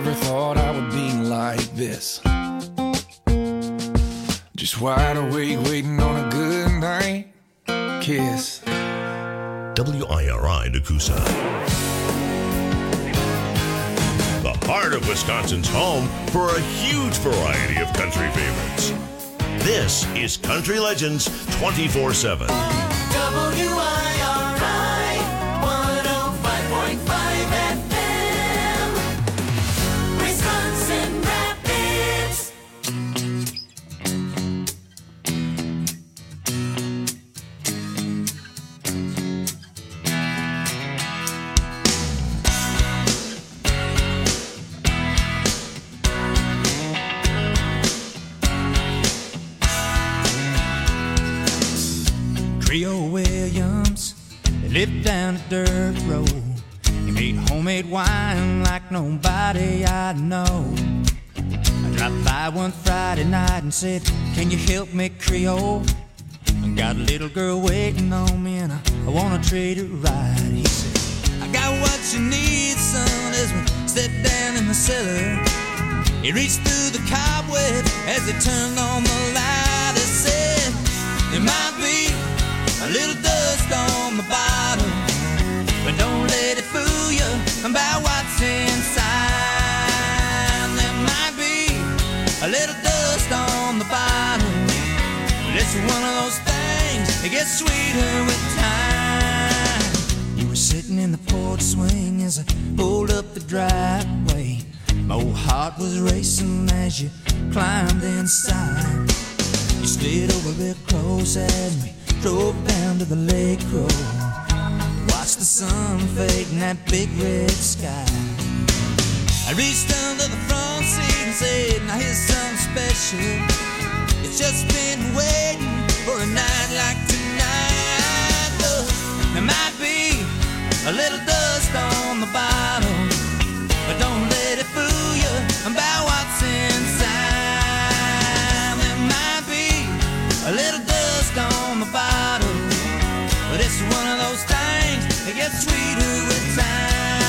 never thought I would be like this. Just wide awake, waiting on a good night kiss. WIRI Nakusa. The heart of Wisconsin's home for a huge variety of country favorites. This is Country Legends 24/7. WIRI 105.5 FM, Wisconsin Rapids. Creole Williams lived down a dirt road. He made homemade wine like nobody I know. I dropped by one Friday night and said, "Can you help me, Creole? I got a little girl waiting on me and I wanna treat her right." He said, "I got what you need, son," as we stepped down in the cellar. He reached through the cobweb as he turned on the light. He said, "There might be a little dust on the bottom, but don't let it fool you about what's inside. There might be a little dust on the bottom, but it's one of those things that gets sweeter with time." You were sitting in the porch swing as I pulled up the driveway. My old heart was racing as you climbed inside. You slid over real close as we drove down to the lake road. Watched the sun fade in that big red sky. I reached under the front seat and said, "Now here's something special. It's just been waiting for a night like tonight. Look, there might be a little dust on the bottom, but don't let it fool you about what's inside. There might be a little dust on the bottom, but it's one of those things that gets sweeter with time."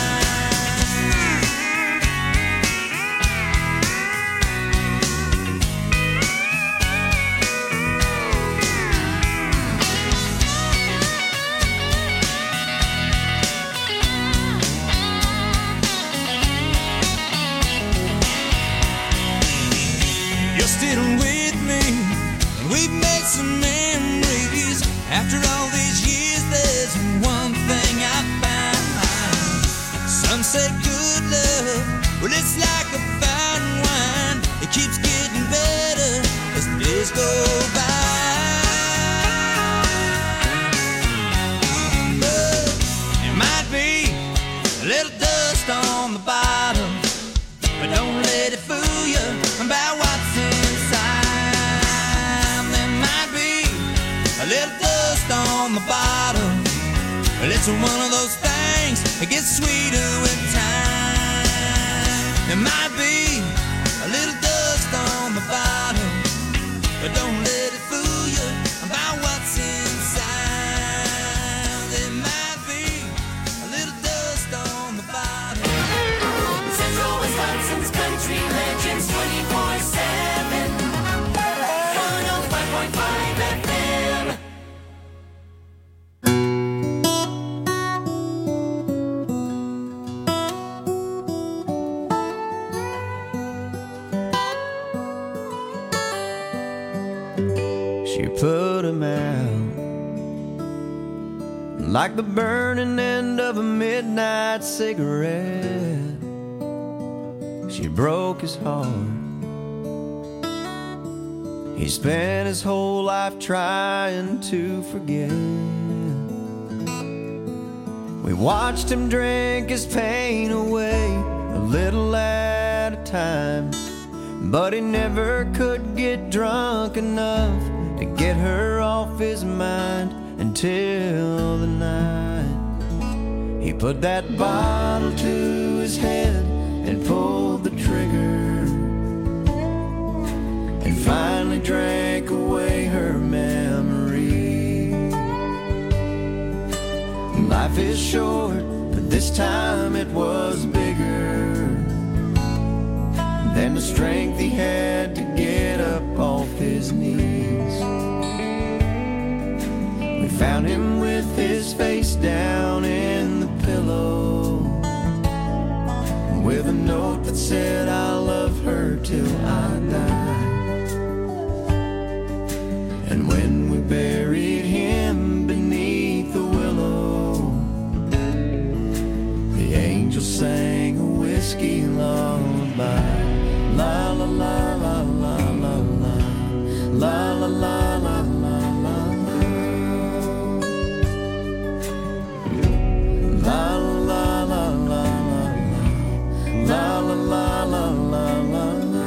You're still with me, and we've made some memories. After all these years, there's one thing I found. Some said good love, well, it's like a fine wine. It keeps getting better as the days go by. But there might be a little dust on the bottom, but don't let it fool you about what's inside. There might be a little dust on the bottom, but it's one of those things that gets sweeter with time. There might be a little dust on the bottom, but don't let it fool you about what's inside. There might be a little dust on the bottom. Central Wisconsin's Country Legends 24/7, 105.5 FM. She put him out like the burning end of a midnight cigarette. She broke his heart. He spent his whole life trying to forget. We watched him drink his pain away a little at a time, but he never could get drunk enough to get her off his mind until the night he put that bottle to his head and pulled the trigger and finally drank away her memory. Life is short, but this time it was bigger. than the strength he had to get up off his knees. We found him with his face down in the pillow, with a note that said, I love her till I die. And when we buried him beneath the willow, the angel sang a whiskey lullaby. La la la la la la la, la la la la la la, la la la la la, la la la la la la.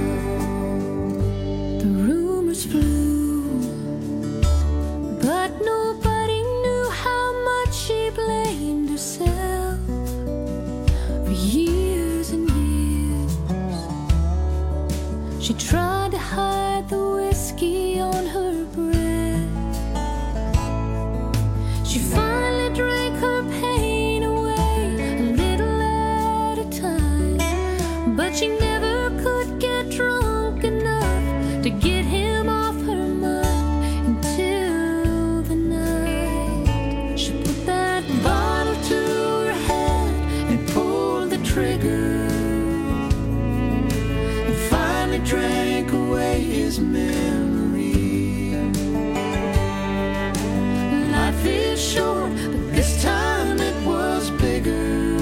The rumors flew, but nobody knew how much she blamed herself for years and years. She tried to hide the whiskey on her breath. She finally drank her pain away, a little at a time. But she never could get drunk enough to get him off her mind until the night she put that bottle to her head and pulled the trigger, and finally drank away his memory. Life is short, but this time it was bigger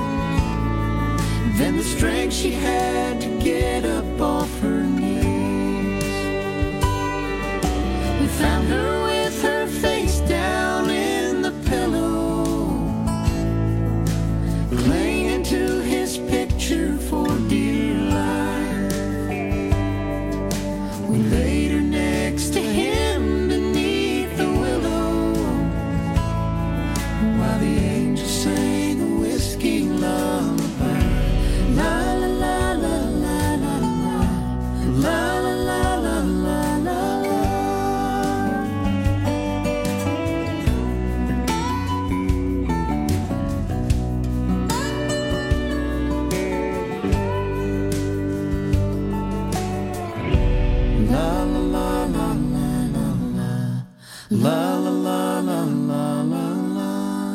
than the strength she had to get up off her knees. We found her with her face down in the pillow, clinging to his picture for dear life. We laid her next to him beneath the willow, while the angel sang a whiskey lullaby. La la la la la la la, la la la la la la la. La la la la la la, la la la la la la la.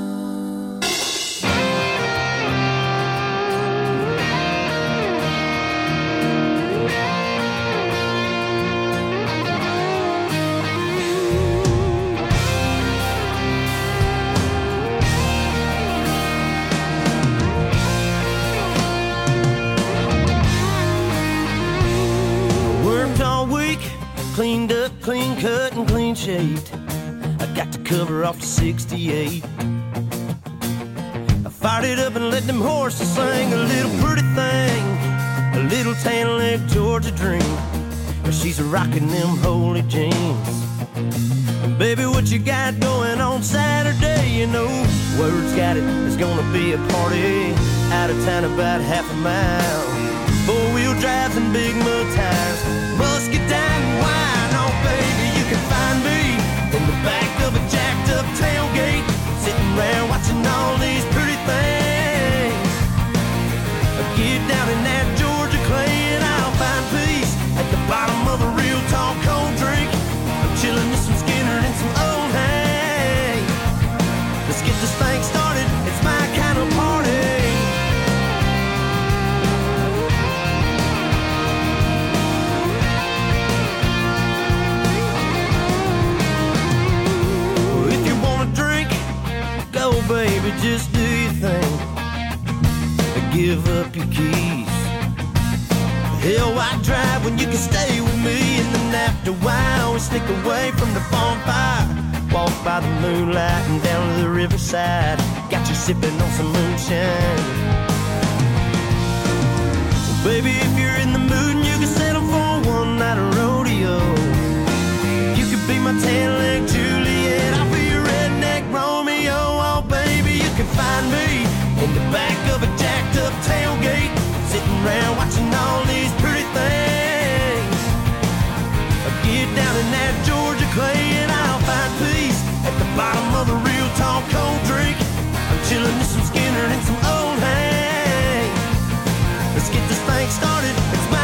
Worked all week, cleaned up, clean cut, and clean shaved. I got the cover off the 68. I fired it up and let them horses sing a little pretty thing, a little tan leg Georgia dream. She's rocking them holy jeans. Baby, what you got going on Saturday? You know, word's got it, there's gonna be a party out of town about half a mile. Four-wheel drives and big mud tires, musket down and wine. Oh, baby, you can find me in the back of a jacked-up tailgate, sitting around watching all these pretty things. Get down in that Georgia clay and I'll find peace at the bottom of a real tall cold drink. I'm chilling with some Skinner and some old hay. Let's get this thing started, it's my kind of party. If you wanna drink, go baby, just do your thing. Give up your keys. Hell, why drive when you can stay with me? And then after a while, we sneak away from the bonfire, walk by the moonlight and down to the riverside. Got you sipping on some moonshine. Baby, if you're in the mood and you can settle for one night of rodeo, you could be my tan-leg Juliet, I'll be your redneck Romeo. Oh, baby, you can find me in the back of a jacked-up tailgate, sitting around watching all these pretty things. Get down in that Georgia clay and I'll find peace at the bottom of a real tall cold drink. I'm chilling with some Skinner and some old hay. Let's get this thing started, it's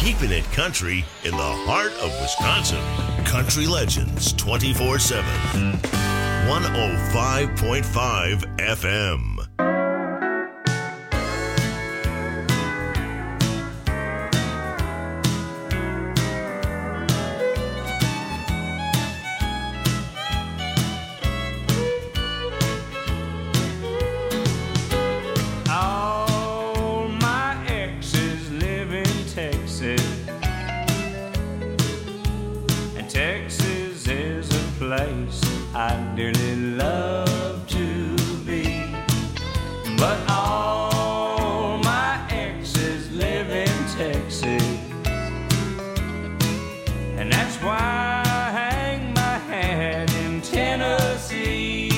keeping it country in the heart of Wisconsin. Country Legends 24/7. 105.5 FM. I dearly love to be, but all my exes live in Texas, and that's why I hang my hat in Tennessee.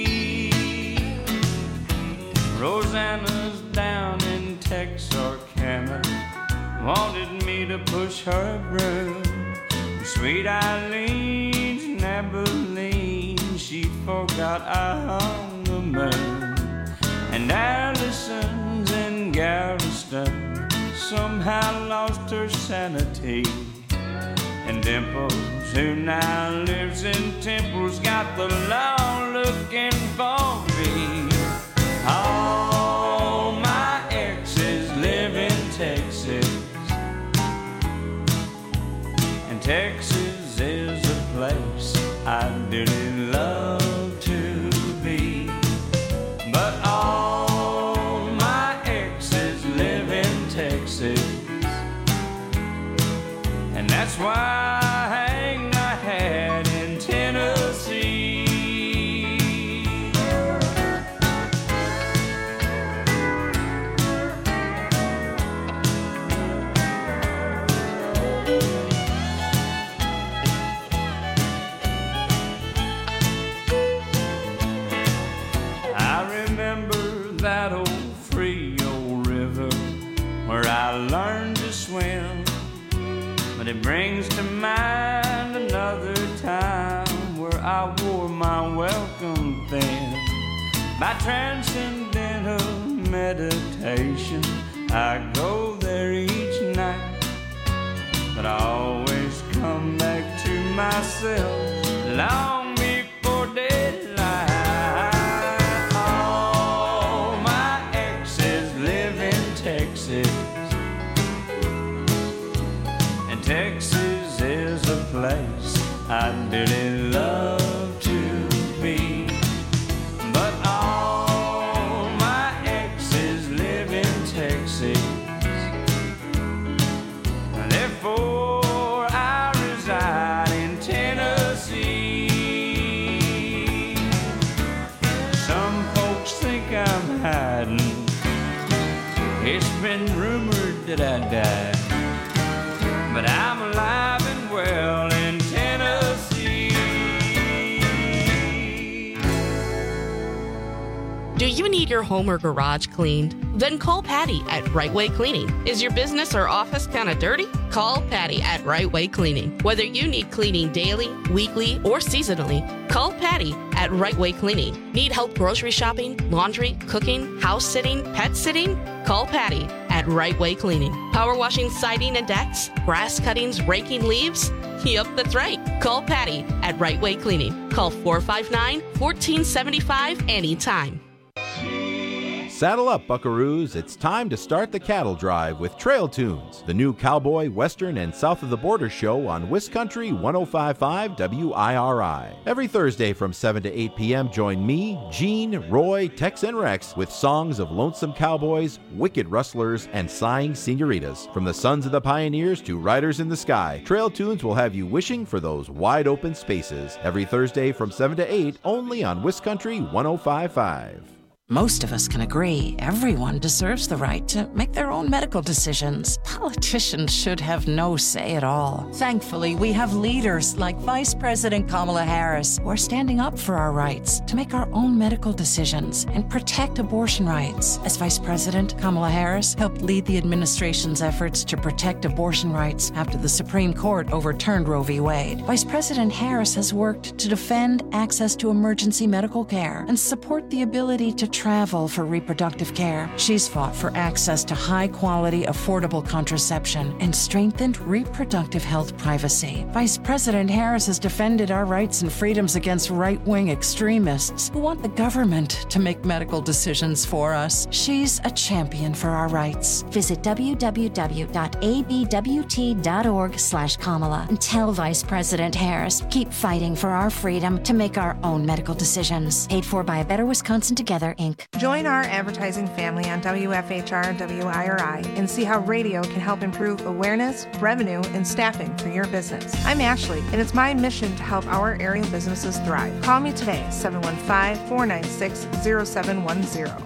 Rosanna's down in Texarkana, wanted me to push her broom. Sweet Eileen's in Abilene, she forgot I hung the moon. And Allison's in Galveston, somehow lost her sanity. And Dimples, who now lives in Temple's got the law looking for me. All my exes live in Texas, and Texas is a place I dearly love to be. But all my exes live in Texas, and that's why I hang my hat in Tennessee. That old Frio River where I learned to swim, but it brings to mind another time where I wore my welcome thin. By transcendental meditation, I go there each night, but I always come back to myself long before daylight. And Texas is a place I dearly love to be. But all my exes live in Texas, and therefore I reside in Tennessee. Some folks think I'm hiding, it's been rumored that I died, but I'm alive and well in Tennessee. Do you need your home or garage cleaned? Then call Patty at Right Way Cleaning. Is your business or office kind of dirty? Call Patty at Right Way Cleaning. Whether you need cleaning daily, weekly, or seasonally, call Patty at Right Way Cleaning. Need help grocery shopping, laundry, cooking, house sitting, pet sitting? Call Patty at Right Way Cleaning. Power washing siding and decks, grass cuttings, raking leaves? Yep, that's right. Call Patty at Right Way Cleaning. Call 459-1475 anytime. Saddle up, buckaroos. It's time to start the cattle drive with Trail Tunes, the new cowboy, western, and south of the border show on Wiscountry 105.5 WIRI. Every Thursday from 7 to 8 p.m., join me, Gene, Roy, Tex, and Rex with songs of lonesome cowboys, wicked rustlers, and sighing senoritas. From the sons of the pioneers to riders in the sky, Trail Tunes will have you wishing for those wide open spaces. Every Thursday from 7 to 8, only on Wiscountry 105.5. Most of us can agree everyone deserves the right to make their own medical decisions. Politicians should have no say at all. Thankfully, we have leaders like Vice President Kamala Harris who are standing up for our rights to make our own medical decisions and protect abortion rights. As Vice President, Kamala Harris helped lead the administration's efforts to protect abortion rights after the Supreme Court overturned Roe v. Wade. Vice President Harris has worked to defend access to emergency medical care and support the ability to travel for reproductive care. She's fought for access to high-quality, affordable contraception and strengthened reproductive health privacy. Vice President Harris has defended our rights and freedoms against right-wing extremists who want the government to make medical decisions for us. She's a champion for our rights. Visit www.abwt.org/Kamala and tell Vice President Harris, keep fighting for our freedom to make our own medical decisions. Paid for by A Better Wisconsin Together, Inc. Join our advertising family on WFHR WIRI and see how radio can help improve awareness, revenue, and staffing for your business. I'm Ashley, and it's my mission to help our area businesses thrive. Call me today, 715-496-0710.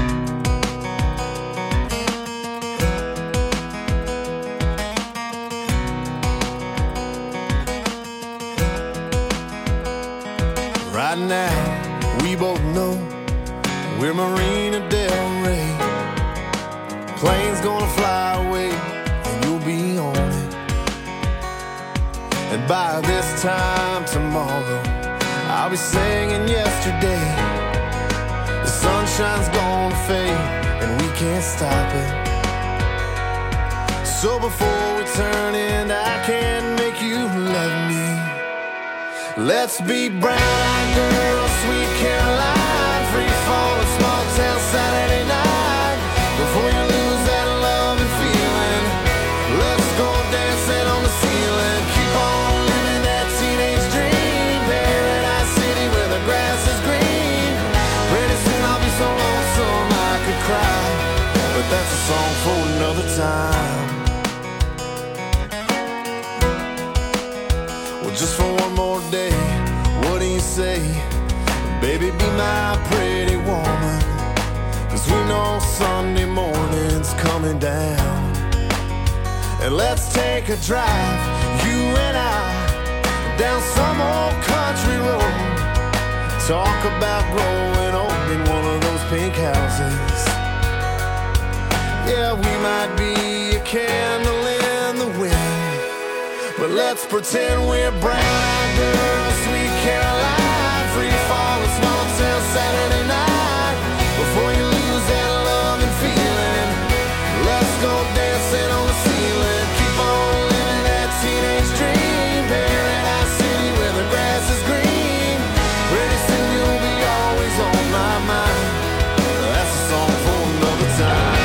Right now, we both know we're Marina Del Rey. Plane's gonna fly away, and you'll be on it. And by this time tomorrow, I'll be singing yesterday. The sunshine's gonna fade, and we can't stop it. So before we turn in, I can't make you love me. Let's be brown-eyed girls, sweet Caroline, free fall, a small town Saturday night. Before you lose that love and feeling, let's go dancing on the ceiling. Keep on living that teenage dream, Paradise City where the grass is green. Pretty soon I'll be so lonesome I could cry, but that's a song for another time. Well, just for one more day, what do you say? Baby, be my pretty woman, 'cause we know Sunday morning's coming down. And let's take a drive, you and I, down some old country road. Talk about growing old in one of those pink houses. Yeah, we might be a candle in the wind, but let's pretend we're brown-eyed girls, sweet Caroline, free fall, a small town Saturday night. Before you lose that love and feeling, let's go dancing on the ceiling. Keep on living that teenage dream, Paradise City where the grass is green. Pretty soon you'll be always on my mind. That's a song for another time.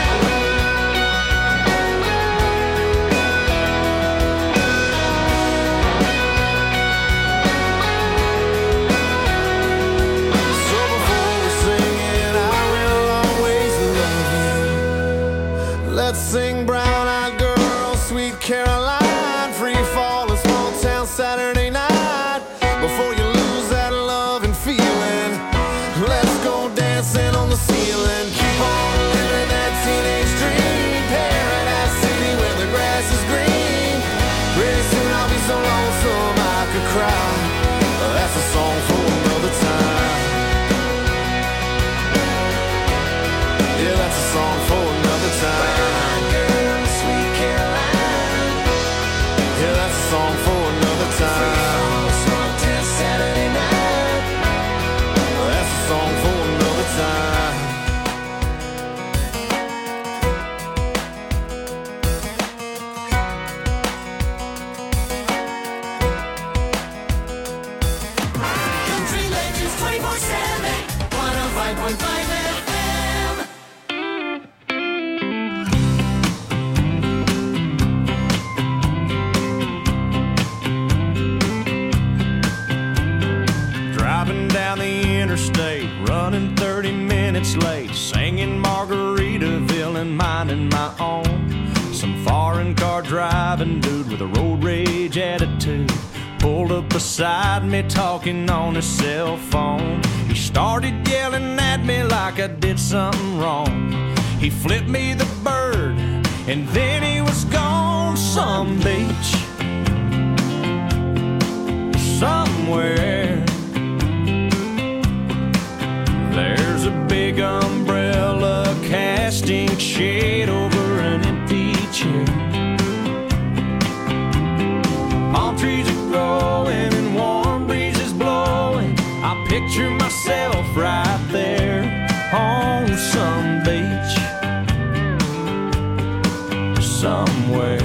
Let's sing brown-eyed girl, sweet Caroline, free fall, a small town Saturday night. Before you lose that love and feeling, let's go dancing on the ceiling. Keep on living that teenage dream, Paradise City where the grass is green. Pretty soon I'll be so lonesome I could cry. That's a song for another time. Yeah, that's a song for another time. Song for another time. Saturday night. That's a song for another time. Country Legends 24/7, 105.5 FM. Interstate, running 30 minutes late, singing Margaritaville and minding my own. Some foreign car driving dude with a road rage attitude pulled up beside me talking on his cell phone. He started yelling at me like I did something wrong. He flipped me the bird and then he was gone. Some beach somewhere, there's a big umbrella casting shade over an empty chair. Palm trees are growing and warm breezes blowing. I picture myself right there beach somewhere.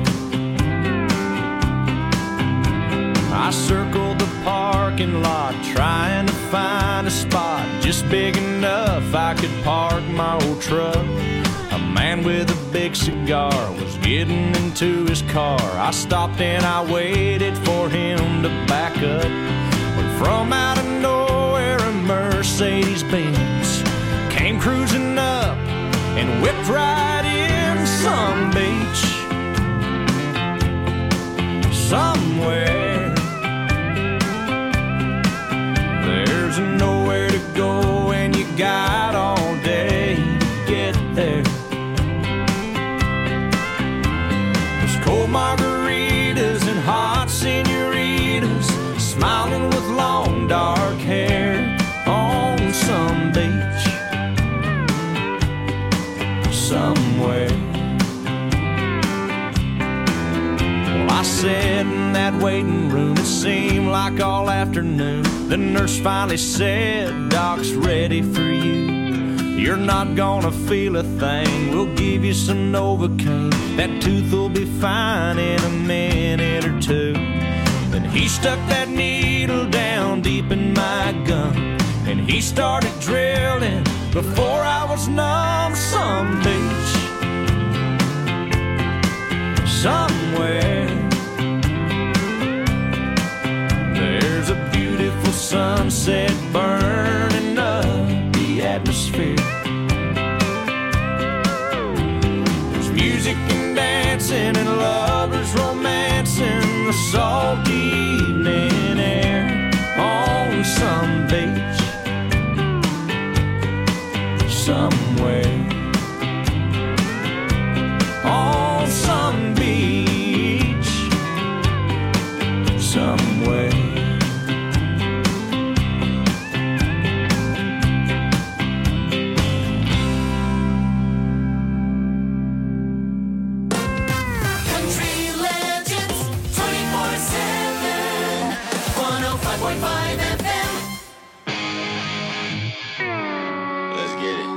I circled the parking lot trying to find a spot just big enough I could park my old truck. A man with a big cigar was getting into his car. I stopped and I waited for him to back up. When from out of nowhere a Mercedes-Benz came cruising up and whipped right in some beach somewhere. There's nowhere to go and you got all day to get there. There's cold margaritas and hot senoritas smiling with long dark hair on some beach somewhere. Well, I sat in that waiting room, it seemed like all afternoon. The nurse finally said, "Doc's ready for you. You're not gonna feel a thing. We'll give you some Novocaine. That tooth will be fine in a minute or two." Then he stuck that needle down deep in my gum, and he started drilling before I was numb. Some beach somewhere. There's a beautiful sunset burning up the atmosphere. There's music and dancing and lovers romancing the salty evening air on some beach somewhere. On some beach somewhere. Country Legends 24/7 105.5 FM. Let's get it.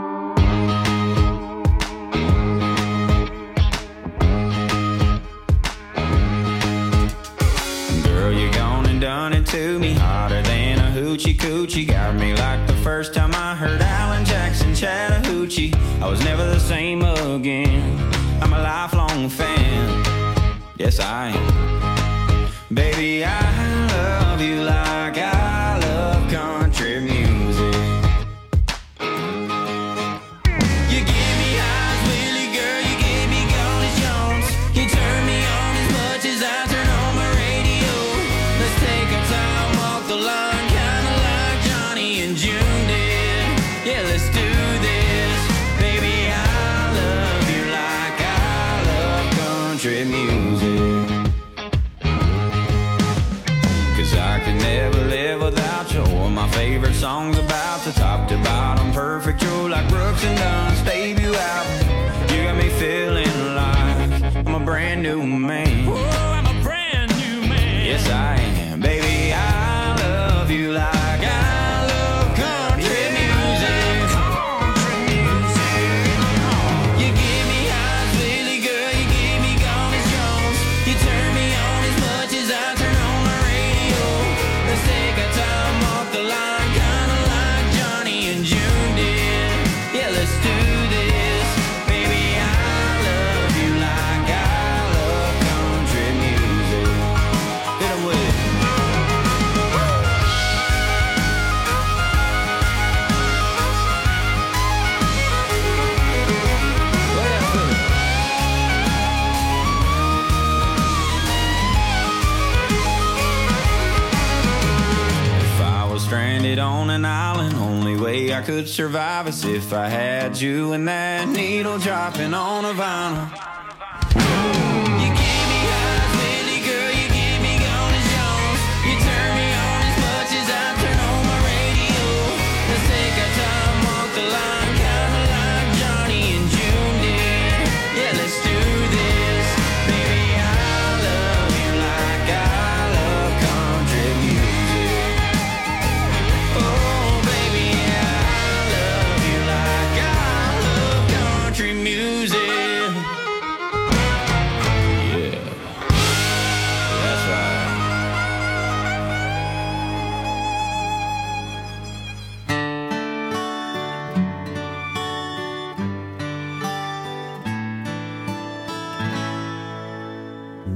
Girl, you gone and done it to me, hotter than a hoochie coochie. Got me like the first time I heard Alan Jackson Chattahoochee. I was never the same again. I'm a lifelong fan. Yes, I am. Baby, I love you like I love country music. You give me highs, Willie, girl, you give me gone as Jones. You turn me on as much as I turn on my radio. Let's take our time, walk the line, kinda like Johnny and June did. Yeah, let's do this. Baby, I love you like I love country music. 'Cause I could never live without you. All my favorite songs about the top to bottom, perfect. You're like Brooks and Dunn's debut album. You got me feeling like I'm a brand new man. Whoa, I'm a brand new man. Yes, I am. Baby, I love you like I love country music. Country music. You give me highs, Willie, girl, you give me gone as Jones. You turn me on as much as I turn on my radio. Let's take our time, walk the line, kinda like Johnny and June did. Yeah, let's do this. Baby, I love you like I love country music. Hit 'em with it. If I was stranded on an island, only way I could survive is if I had you and that needle dropping on a vinyl. You give me highs, Willie, girl, you give me gone as Jones. You turn me on as much as I turn on my radio. Let's take our time, walk the line, kinda like Johnny and June did. Yeah, let's do this. Baby, I love you like I love country music. Oh, baby, I love you like I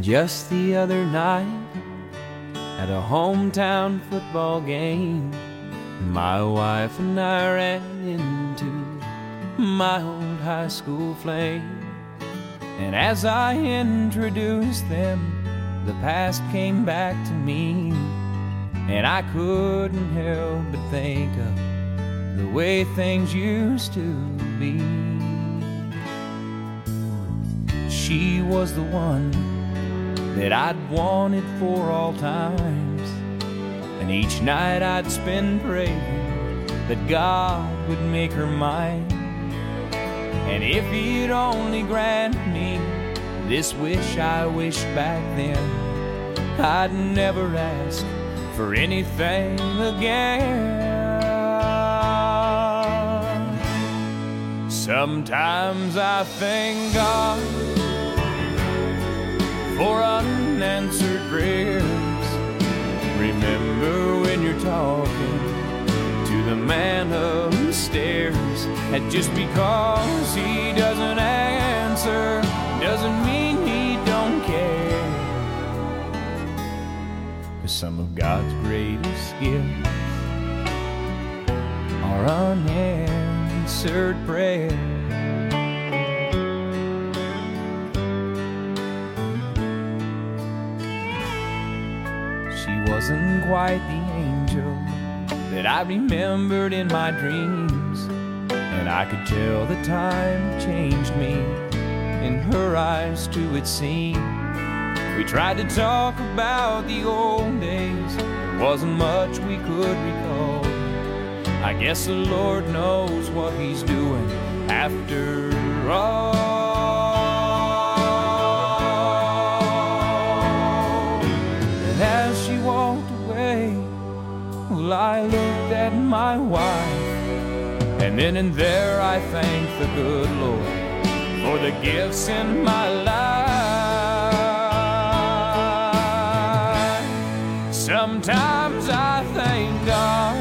Just the other night, at a hometown football game, my wife and I ran into my old high school flame. And as I introduced them, the past came back to me, and I couldn't help but think of the way things used to be. She was the one that I'd wanted for all times, and each night I'd spend praying that God would make her mine. And if he'd only grant me this wish I wished back then, I'd never ask for anything again. Sometimes I thank God for unanswered prayers. Remember when you're talking to the man upstairs, and just because he doesn't answer doesn't mean he don't care. 'Cause some of God's greatest gifts are unanswered prayers. She wasn't quite the angel that I remembered in my dreams, and I could tell the time changed me. In her eyes too it seemed. We tried to talk about the old days, there wasn't much we could recall. I guess the Lord knows what he's doing after all. And as she walked away, well, I looked at my wife, and then and there I thanked the good Lord for the gifts in my life. Sometimes I thank God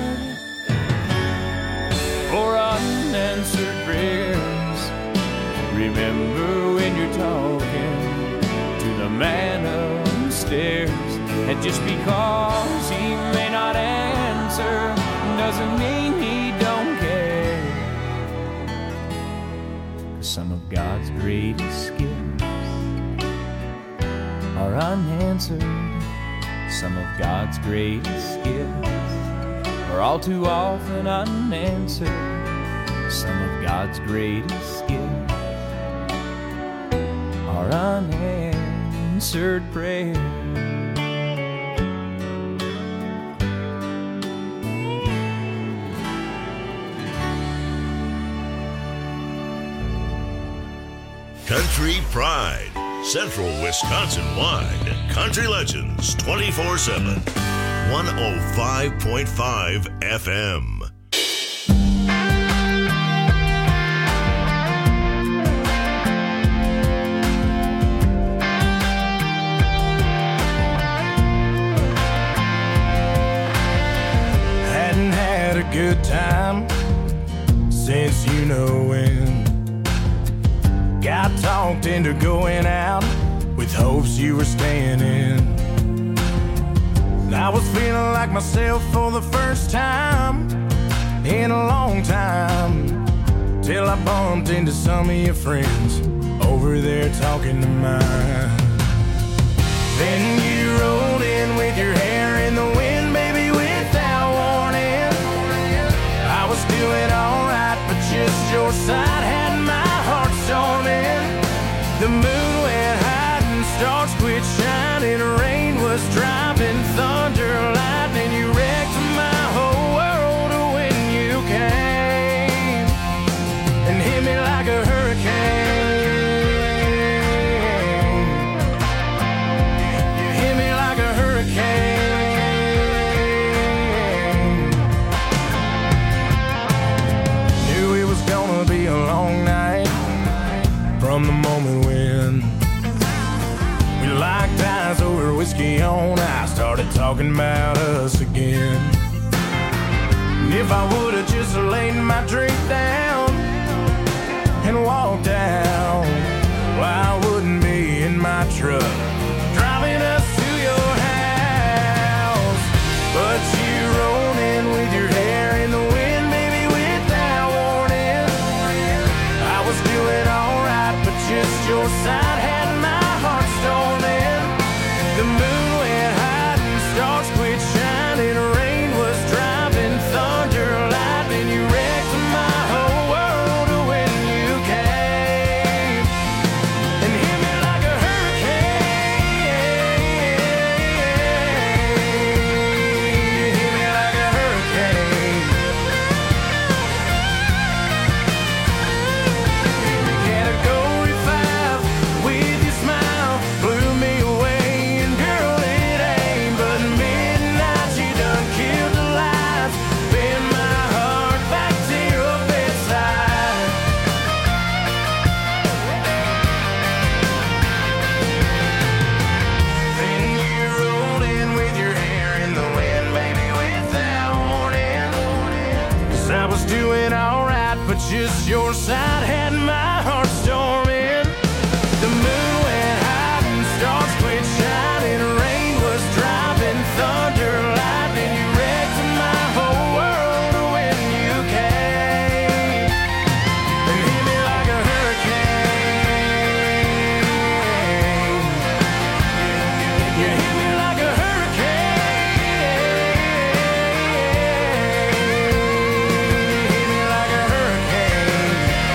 for unanswered prayers. Remember when you're talking to the man upstairs, and just because he may not answer doesn't mean he don't care. Some of God's greatest gifts are unanswered. Some of God's greatest gifts are all too often unanswered. Some of God's greatest gifts are unanswered prayers. Country Pride, Central Wisconsin-wide. Country Legends 24/7. 105.5 FM. Hadn't had a good time since you know when. Got talked into going out with hopes you were staying in. I was feeling like myself for the first time in a long time, till I bumped into some of your friends over there talking to mine. Then you rolled in with your hair in the wind, baby, without warning. I was doing alright, but just your side had my heart storming. The moon went high and stars quit shining. Rain was dropping, thunder, lightning. You wrecked my whole world when you came and hit me like a hurricane. You hit me like a hurricane. Knew it was gonna be a long night from the moment when we locked eyes over whiskey on ice, started talking about us again. And if I would've just laid my drink down and walked out, well, I wouldn't be in my truck doing alright, but just your side had my heart storming. The moon went high and stars quit shining. Rain was driving, thunder, lightning. You wrecked my whole world when you came and hit me like a hurricane. You hit me like a hurricane. Category 5 with your smile blew me away, and girl, it ain't but midnight. You done killed the lights, bend my heart back to your bedside. Then you rolled in with your hair in the wind, baby, without warning. 'Cause I was doing alright, but just your side had my heart storming. The moon went high and stars quit shining. Rain was driving, thunder, lightning. You wrecked my whole world when you came and hit me like a hurricane. You hit me like a hurricane. You hit me like a hurricane.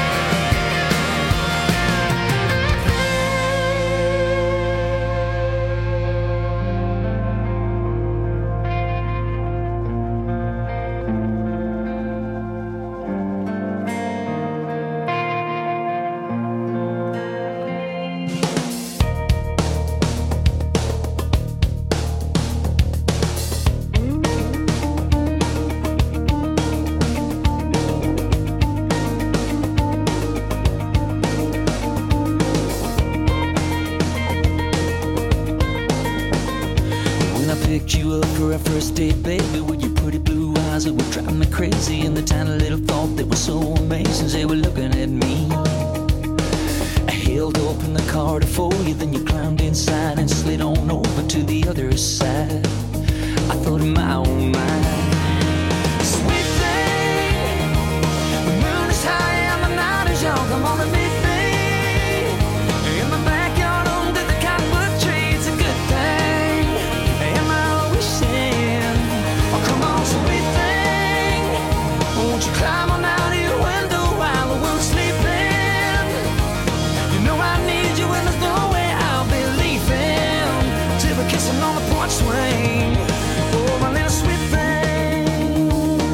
When I picked you up for our first date, baby, with your pretty blue eyes that were driving me crazy, and the tiny little thought that was so amazing, they were looking at me. I held open the car to for you, then you climbed inside and slid on over to the other side. I thought in my own mind, sweet thing, the moon is high and the night is young. Come on and meet me in the backyard under the cottonwood tree. It's a good thing. Am I wishing? Oh, come on, sweet thing, won't you climb on out of your window while the world's sleeping? You know I need you and there's no way I'll be leaving till we're kissing on the porch swing. Oh, my little sweet thing.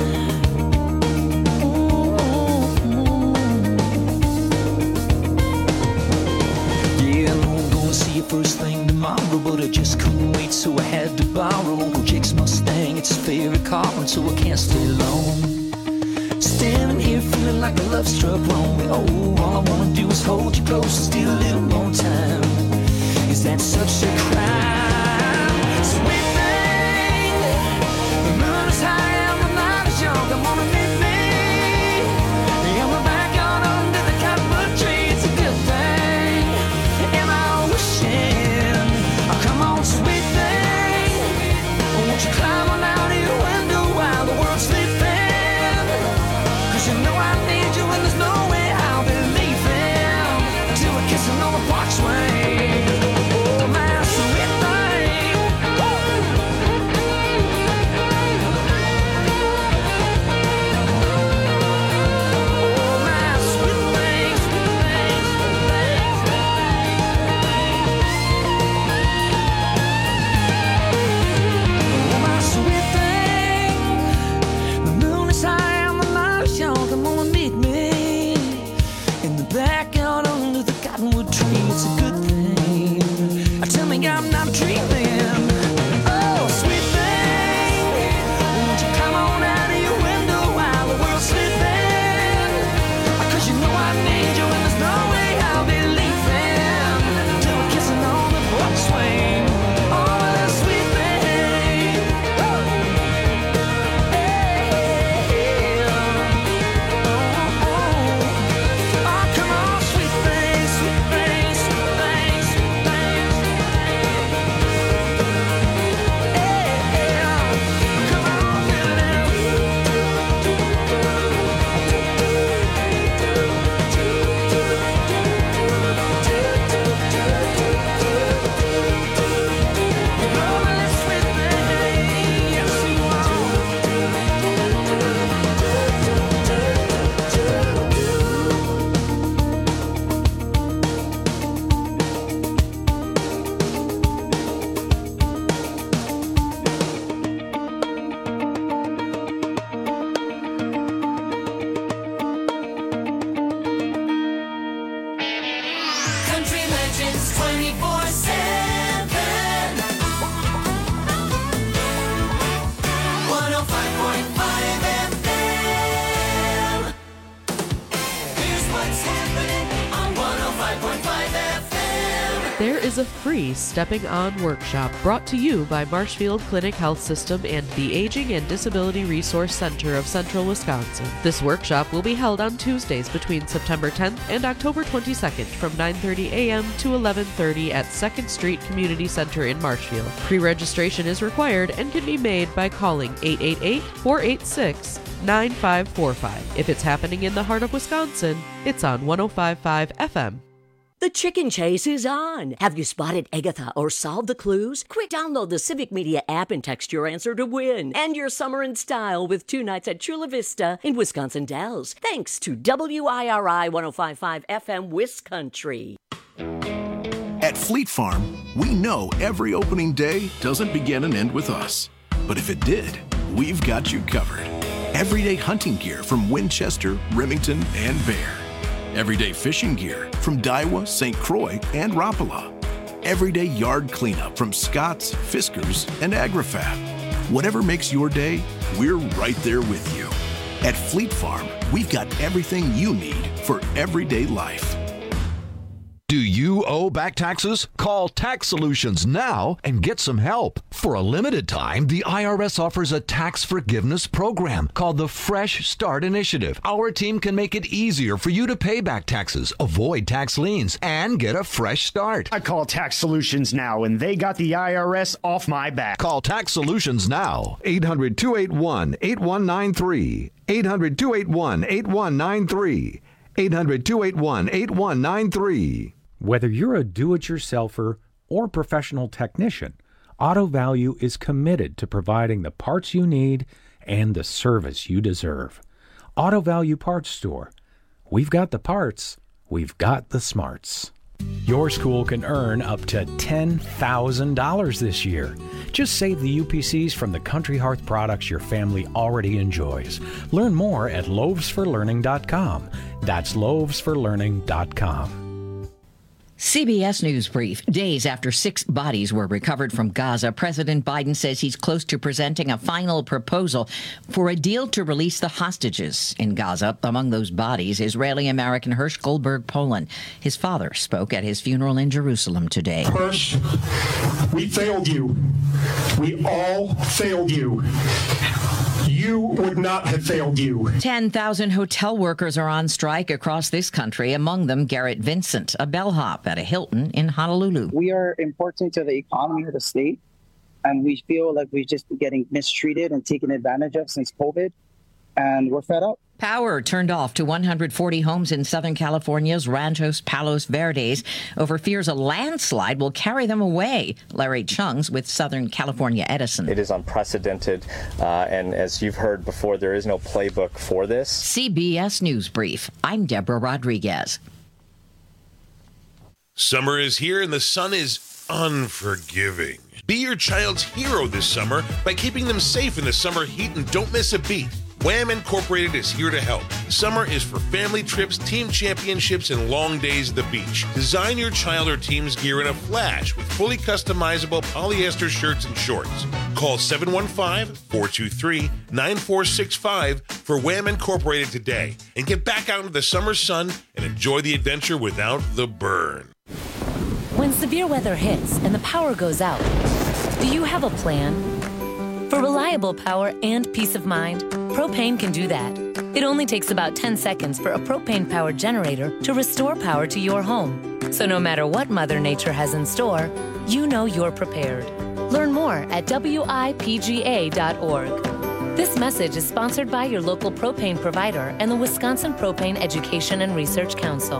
Yeah, I know I'm gonna see you first thing tomorrow, but I just couldn't wait, so I had to borrow Uncle Jake's Mustang. It's his favorite car, and so I can't stay long. Standing here feeling like a love struck lonely. Oh, all I wanna do is hold you close and steal a little more time. Is that such a crime? Sweet thing, the moon is high and the night is young. Come on and meet me in the backyard under the cottonwood tree. It's a good thing. Am I wishing? Oh, come on, sweet thing, won't you climb on out of your window while the world's sleeping? 'Cause you know I need you and there's no way I'll be leaving until we're kissing on the porch swing. Oh, my sweet thing. Oh, my sweet thing, sweet thing, sweet thing, oh, my sweet thing. The moon is high and the night is young. Come on and meet me in the backyard under the cottonwood tree. It's a good thing. Tell me I'm not dreaming. Oh, sweet thing, won't you come on out of your window while the world's sleeping? 'Cause you know I need you and there's no way I'll be leaving till we're kissing on the porch swing. Oh, that sweet thing. Oh, come on, sweet thing, sweet thing, sweet thing, sweet thing. FM. Here's what's happening on 105.5 FM. There is a free Stepping On workshop brought to you by Marshfield Clinic Health System and the Aging and Disability Resource Center of Central Wisconsin. This workshop will be held on Tuesdays between September 10th and October 22nd from 9:30 a.m. to 11:30 at 2nd Street Community Center in Marshfield. Pre-registration is required and can be made by calling 888-486-9545. If it's happening in the heart of Wisconsin, it's on 105.5 FM. The chicken chase is on. Have you spotted Agatha or solved the clues? Quick, download the Civic Media app and text your answer to win. And your summer in style with 2 nights at Chula Vista in Wisconsin Dells. Thanks to WIRI 105.5 FM Wiscountry. At Fleet Farm, we know every opening day doesn't begin and end with us. But if it did, we've got you covered. Everyday hunting gear from Winchester, Remington, and Bear. Everyday fishing gear from Daiwa, St. Croix, and Rapala. Everyday yard cleanup from Scott's, Fiskars, and AgriFab. Whatever makes your day, we're right there with you. At Fleet Farm, we've got everything you need for everyday life. Do you owe back taxes? Call Tax Solutions now and get some help. For a limited time, the IRS offers a tax forgiveness program called the Fresh Start Initiative. Our team can make it easier for you to pay back taxes, avoid tax liens, and get a fresh start. I call Tax Solutions now, and they got the IRS off my back. Call Tax Solutions now. 800-281-8193. 800-281-8193. 800-281-8193. Whether you're a do-it-yourselfer or professional technician, Auto Value is committed to providing the parts you need and the service you deserve. Auto Value Parts Store. We've got the parts. We've got the smarts. Your school can earn up to $10,000 this year. Just save the UPCs from the Country Hearth products your family already enjoys. Learn more at loavesforlearning.com. That's loavesforlearning.com. CBS News Brief. Days after 6 bodies were recovered from Gaza, President Biden says he's close to presenting a final proposal for a deal to release the hostages in Gaza. Among those bodies, Israeli-American Hirsch Goldberg Poland. His father spoke at his funeral in Jerusalem today. Hirsch, we failed you. We all failed you. You would not have failed you. 10,000 hotel workers are on strike across this country, among them Garrett Vincent, a bellhop at a Hilton in Honolulu. We are important to the economy of the state, and we feel like we've just been getting mistreated and taken advantage of since COVID, and we're fed up. Power turned off to 140 homes in Southern California's Ranchos Palos Verdes over fears a landslide will carry them away. Larry Chung's with Southern California Edison. It is unprecedented, and as you've heard before, there is no playbook for this. CBS News Brief. I'm Deborah Rodriguez. Summer is here and the sun is unforgiving. Be your child's hero this summer by keeping them safe in the summer heat and don't miss a beat. Wham Incorporated is here to help. Summer is for family trips, team championships, and long days at the beach. Design your child or team's gear in a flash with fully customizable polyester shirts and shorts. Call 715-423-9465 for Wham Incorporated today and get back out into the summer sun and enjoy the adventure without the burn. When severe weather hits and the power goes out, do you have a plan? For reliable power and peace of mind, Propane can do that. It only takes about 10 seconds for a propane-powered generator to restore power to your home. So no matter what Mother Nature has in store, you know you're prepared. Learn more at WIPGA.org. This message is sponsored by your local propane provider and the Wisconsin Propane Education and Research Council.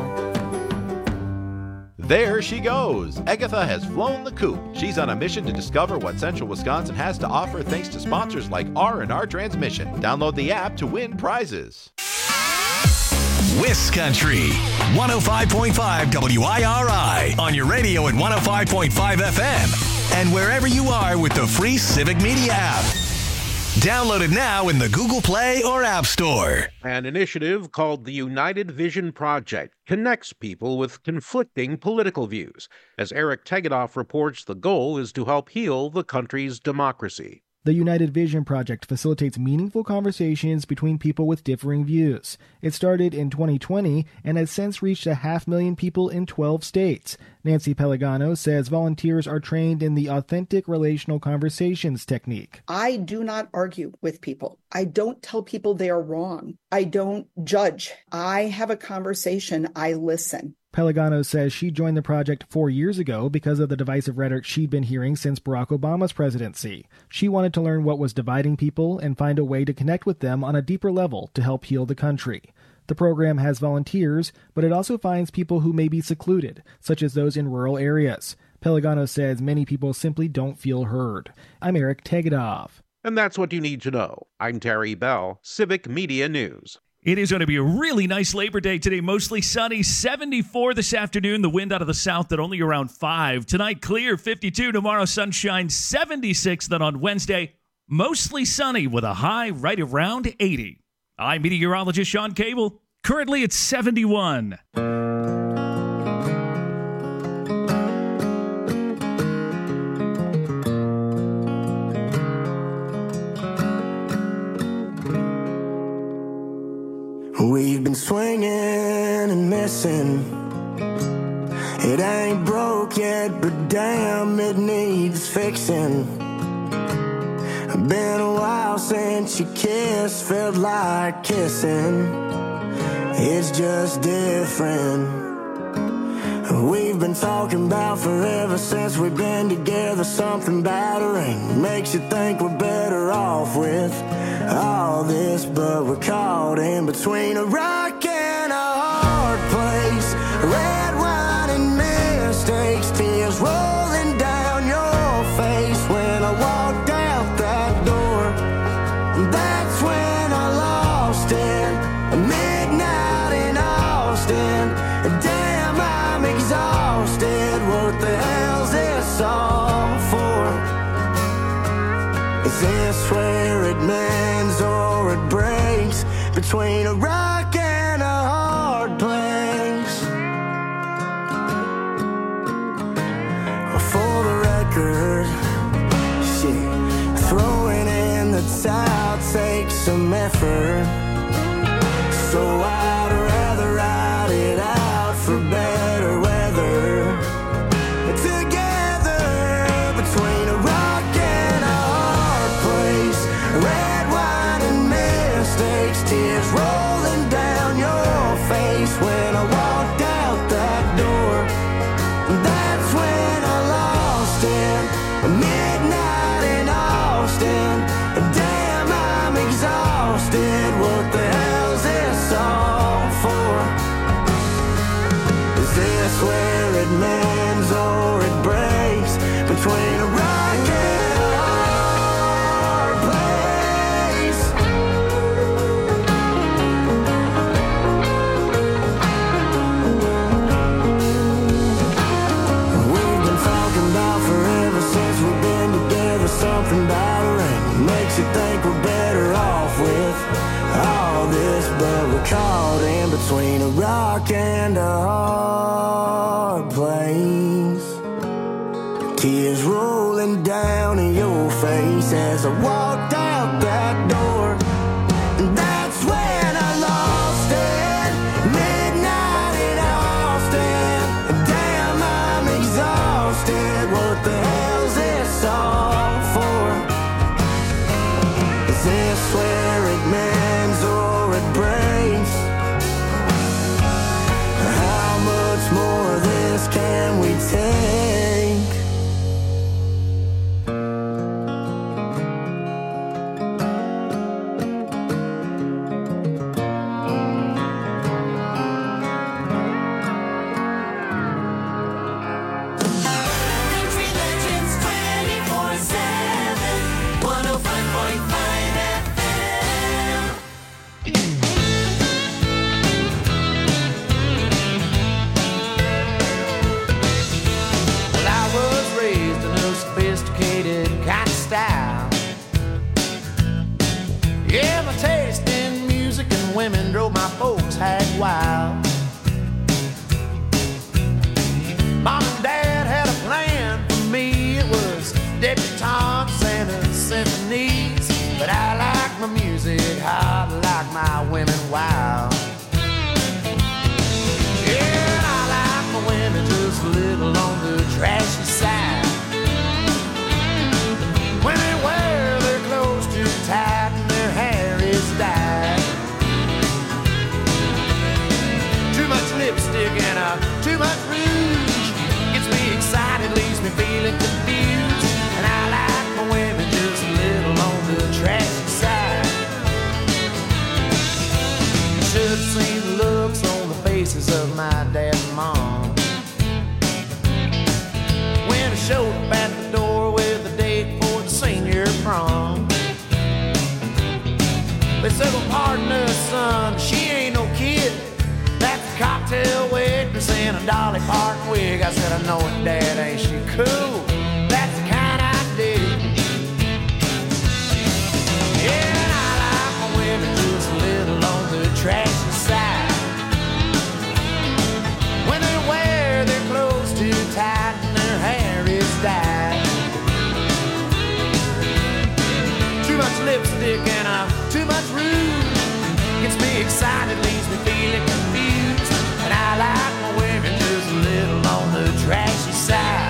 There she goes. Agatha has flown the coop. She's on a mission to discover what Central Wisconsin has to offer thanks to sponsors like R&R Transmission. Download the app to win prizes. Wiscountry, 105.5 WIRI on your radio at 105.5 FM and wherever you are with the free Civic Media app. Download it now in the Google Play or App Store. An initiative called the United Vision Project connects people with conflicting political views. As Eric Tegedoff reports, the goal is to help heal the country's democracy. The United Vision Project facilitates meaningful conversations between people with differing views. It started in 2020 and has since reached 500,000 people in 12 states. Nancy Pellegano says volunteers are trained in the authentic relational conversations technique. I do not argue with people. I don't tell people they are wrong. I don't judge. I have a conversation. I listen. Pellegano says she joined the project 4 years ago because of the divisive rhetoric she'd been hearing since Barack Obama's presidency. She wanted to learn what was dividing people and find a way to connect with them on a deeper level to help heal the country. The program has volunteers, but it also finds people who may be secluded, such as those in rural areas. Pellegano says many people simply don't feel heard. I'm Eric Tegedoff. And that's what you need to know. I'm Terry Bell, Civic Media News. It is going to be a really nice Labor Day today. Mostly sunny, 74 this afternoon. The wind out of the south at only around 5. Tonight, clear, 52. Tomorrow, sunshine, 76. Then on Wednesday, mostly sunny with a high right around 80. I'm meteorologist Sean Cable. Currently, it's 71. We've been swinging and missing. It ain't broke yet, but damn, it needs fixing. Been a while since you kissed, felt like kissing. It's just different. We've been talking about forever since we've been together. Something battering makes you think we're better off with all this, but we're caught in between a rock and a hard place. Red wine and mistakes, tears rolling down your face. When I walked out that door, that's when I lost it. Midnight in Austin, damn, I'm exhausted. What the hell's this all for? Is this where it mends or it breaks? Between a rock and a hard place. For the record, shit, throwing in the towel takes some effort. So I'd rather ride it out for better weather. Together between a rock and a hard place. Red wine and mistakes, tears rolling down your face. When I walked out that door, that's when I lost it. Midnight in Austin, damn, I'm exhausted. What the hell's this all for? Is this where it mends or it breaks? Between a rock and a hard place. We've been talking about forever since we've been together. Something battering makes you think we're better off with all this, but we're caught in between a rock and a hard place. Tears rolling down in your face as I walked out that door. And that's when I lost it. Midnight in Austin. Damn, I'm exhausted. What the hell's this all for? Is this where it mends or it breaks? How much more of this can we take? women drove my folks hag wild. Mom and Dad had a plan for me. It was debutantes and symphonies. But I like my music hot, like my women wild. Yeah, and I like my women just a little on the trashy side. When they wear their clothes too tight and their hair is dyed. Too much lipstick and too much rouge gets me excited, leaves me feeling confused. And I like my women just a little on the trashy side. Should have seen the looks on the faces of my dad and mom when I showed up at the door with a date for the senior prom. They said, well, pardon us, son, she ain't no kid. That's a cocktail waitress in a Dolly Parton wig. I said, I know it, Dad, ain't she cool? That's the kind I dig. Yeah, and I like my women just a little on the trashy side. When they wear their clothes too tight and their hair is dyed. Too much lipstick and too much rouge gets me excited, leaves me feeling confused. And I like my women just a little on the trashy side.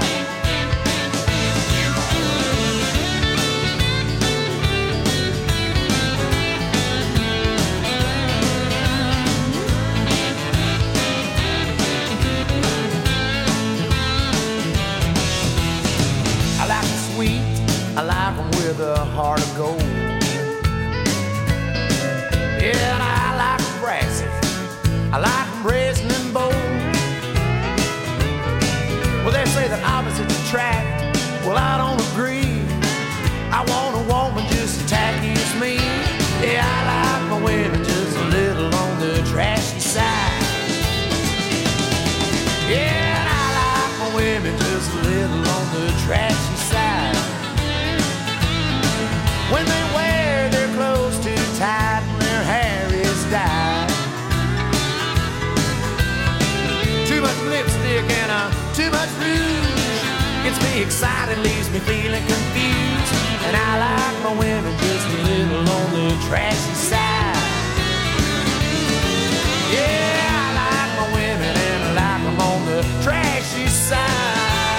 I like them sweet, I like them with a heart of gold. Yeah, and I like them brassy, I like them brazen and bold. Well, they say that opposites attract, well, I don't agree. I want a woman just as tacky as me. Yeah, I like my women just a little on the trashy side. Yeah, and I like my women just a little on the trashy side. When they wear their clothes too tight and their hair is dyed. Too much lipstick and too much rouge gets me excited, leaves me feeling confused. And I like my women just a little on the trashy side. Yeah, I like my women and I like them on the trashy side.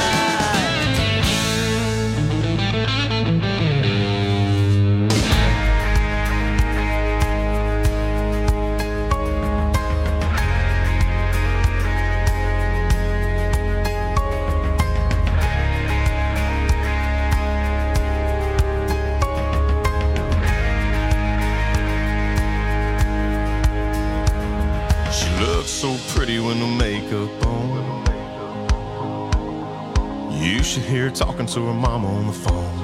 So pretty with no makeup on. You should hear her talking to her mama on the phone.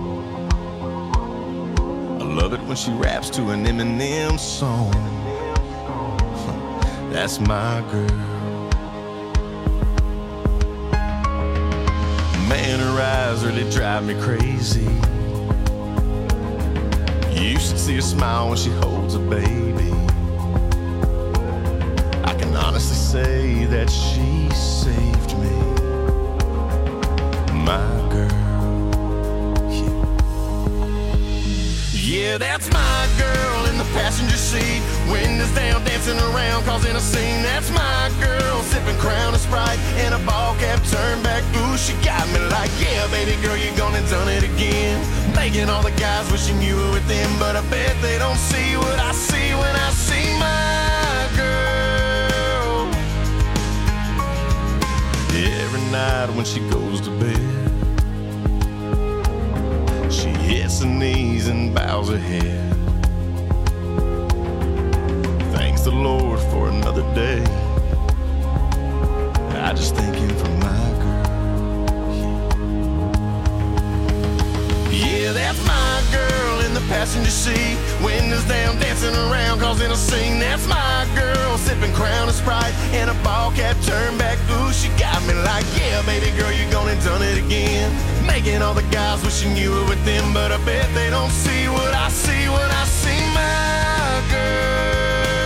I love it when she raps to an Eminem song. That's my girl. Man, her eyes really drive me crazy. You should see her smile when she holds a baby. Honestly say that she saved me, my girl. Yeah, that's my girl in the passenger seat, windows down, dancing around, causing a scene. That's my girl, sipping Crown and Sprite in a ball cap, turned back. Ooh, she got me like, yeah, baby girl, you gone and done it again. Making all the guys wishing you were with them, but I bet they don't see what I see when I see my girl. Every night when she goes to bed, she hits her knees and bows her head. Thanks the Lord for another day. I just thank him for my girl. Yeah, that's my girl in the passenger seat, windows down, dancing around, causing a scene. That's my girl, sipping Crown and Sprite in a ball cap, turned back. Ooh, she got me like, yeah, baby girl, you gone and done it again. Making all the guys wishing you were with them, but I bet they don't see what I see when I see my girl.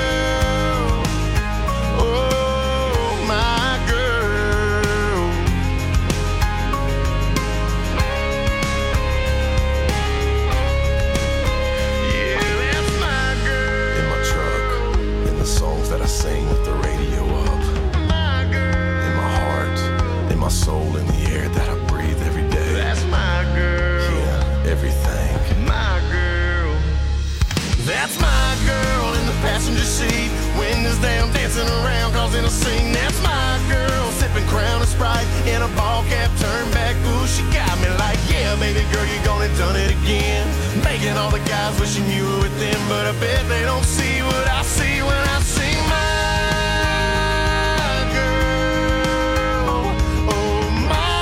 my soul in the air that I breathe every day. That's my girl. Yeah, everything. My girl. That's my girl in the passenger seat. Windows down, dancing around, causing a scene. That's my girl, sipping Crown and Sprite in a ball cap, turn back. Ooh, she got me like, yeah, baby girl, you gone and done it again. Making all the guys wishing you were with them, but I bet they don't see what I see when I see my girl. Oh,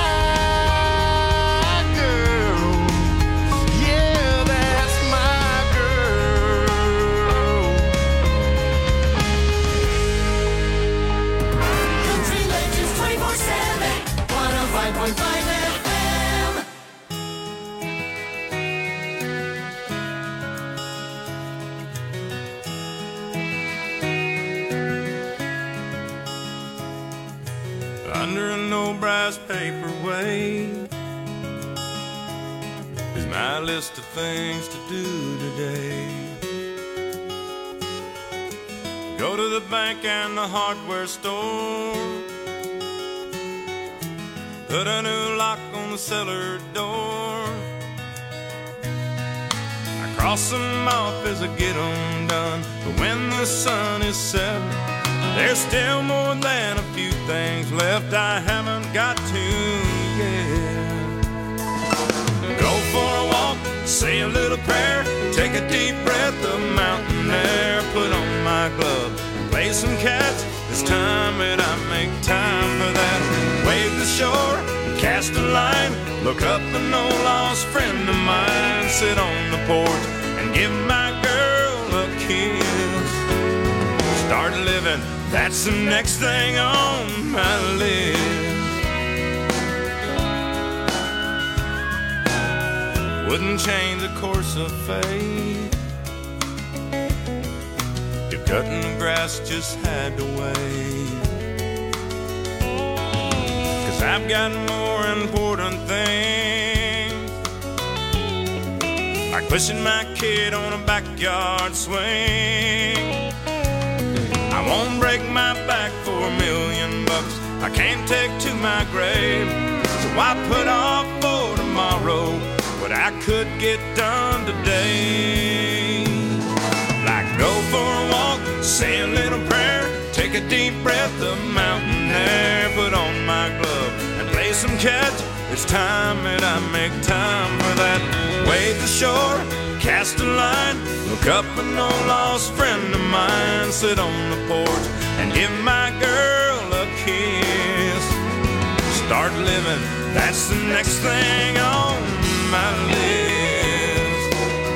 my girl. Yeah, that's my girl. Country Legends 24/7, 105.5 FM. Under an old brass paperweight is my list of things to do today. Go to the bank and the hardware store, put a new lock on the cellar door. I cross them off as I get them done, but when the sun is set, there's still more than a few things left I haven't got to yet. Go for a walk, say a little prayer, take a deep breath of mountain air, put on my glove, play some catch. It's time that I make time for that. Wave the shore, cast a line, look up an old lost friend of mine, sit on the porch and give my girl a kiss. Start living, that's the next thing on my list. Wouldn't change the course of fate, if cutting the grass just had to wait. 'Cause I've got more important things, like pushing my kid on a backyard swing. I won't break my back for $1 million. I can't take to my grave, so I put off for tomorrow what I could get done today. Like go for a walk, say a little prayer, take a deep breath of mountain air, put on my glove and play some catch. It's time that I make time for that. Wave the shore, cast a line, look up an old lost friend of mine, sit on the porch and give my girl a kiss. Start living, that's the next thing on my list.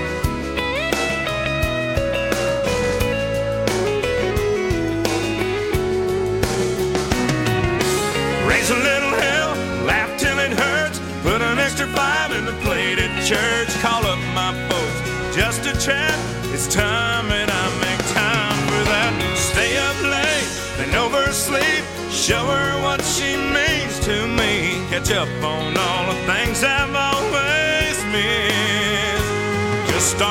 Raise a little hell, laugh till it hurts, put an extra 5 in the plate at church, call up my folks just to chat. It's time that I make time for that. Stay up late, then oversleep, show her what she means to me, catch up on all the things I've always missed. Just start